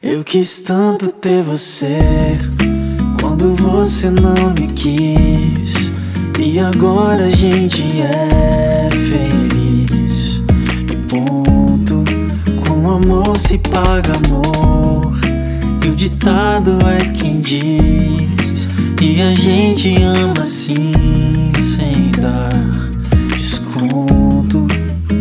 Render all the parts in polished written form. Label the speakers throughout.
Speaker 1: Eu quis tanto ter você quando você não me quis, e agora a gente é feliz. E ponto, com amor se paga amor, e o ditado é quem diz, e a gente ama assim sem dar desconto.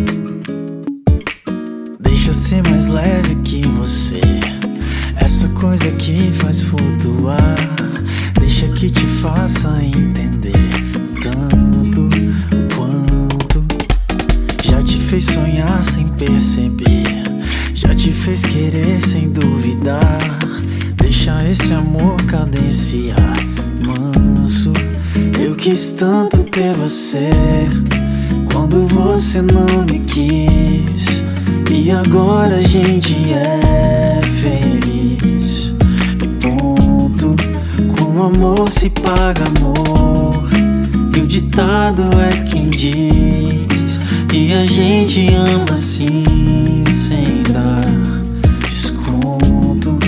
Speaker 1: Deixa eu ser mais leve que você, essa coisa que faz flutuar. Deixa que te faça entender tanto quanto já te fez sonhar sem perceber, já te fez querer sem duvidar. Deixa esse amor cadenciar manso. Eu quis tanto ter você quando você não me quis, e agora a gente é feliz. E ponto, com amor se paga amor, e o ditado é quem diz, e a gente ama assim sem dar desconto.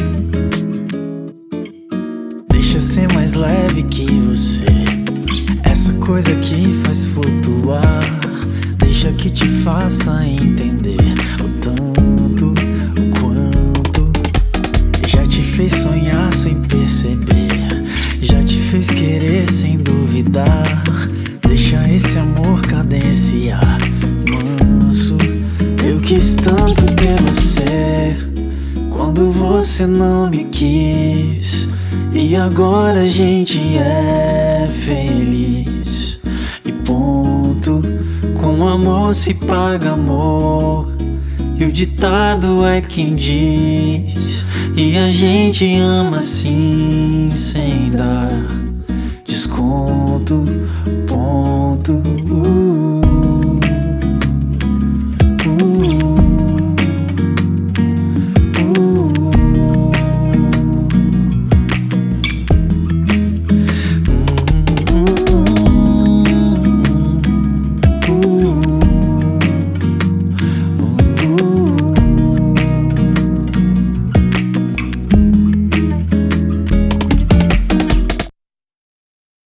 Speaker 1: Deixa ser mais leve que você, essa coisa que faz flutuar. Deixa que te faça entender o tanto, o quanto já te fez sonhar sem perceber, já te fez querer sem duvidar. Deixa esse amor cadenciar manso. Eu quis tanto ter você quando você não me quis, e agora a gente é feliz. E ponto, com amor se paga amor, e o ditado é quem diz, e a gente ama assim sem dar desconto. Ponto.